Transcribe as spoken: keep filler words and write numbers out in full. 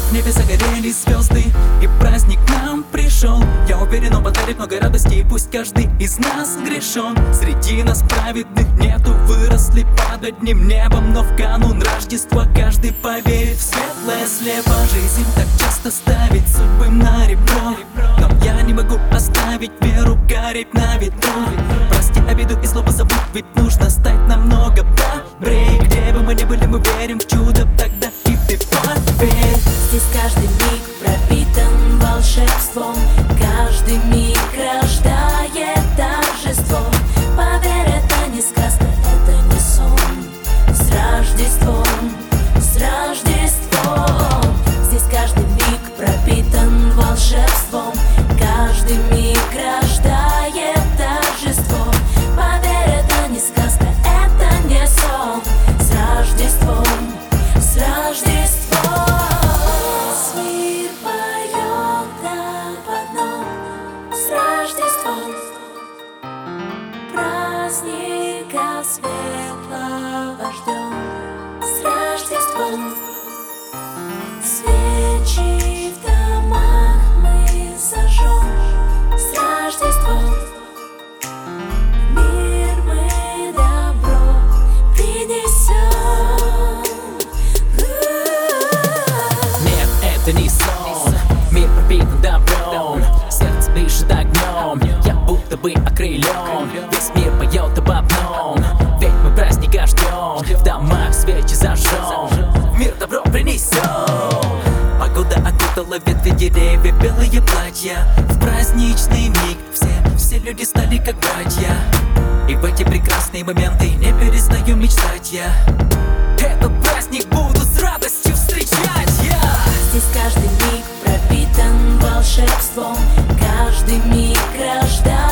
В небе загорелись звезды, и праздник к нам пришел. Я уверен, он подарит много радости, пусть каждый из нас грешен. Среди нас праведных нету, выросли под одним небом. Но в канун Рождества каждый поверит в светлое слепо. Жизнь так часто ставит судьбы на ребро, но я не могу оставить веру гореть на ветру. Прости обиду и злобу забудь, ведь нужно стать намного добрее. Где бы мы ни были, мы верим в чудо, тогда и ты поверь. Здесь каждый миг пропитан волшебством, каждый миг рождает торжество. Поверь, это не сказка, это не сон. С Рождеством, с Рождеством. Здесь каждый миг пропитан волшебством, каждый миг рождает торжество. Поверь, это не сказка, это не сон. С Рождеством, с Рождеством. Мир поет об одном: с Рождеством. Праздника светлого ждем. С Рождеством. Свечи в домах мы зажжем. С Рождеством. В мир мы добро принесем. Нет, это не сон, мир пропитан добром, сердце дышит огнем, я будто бы окрылен. Весь мир поет об одном, ведь мы праздника ждем. В домах свечи зажжем, в мир добро принесем. Погода окутала ветви деревьев, белые платья. В праздничный миг все, все люди стали как братья. И в эти прекрасные моменты не перестаю мечтать я. Этот праздник буду с радостью встречать я. Здесь каждый миг пропитан волшебством, каждый миг рождает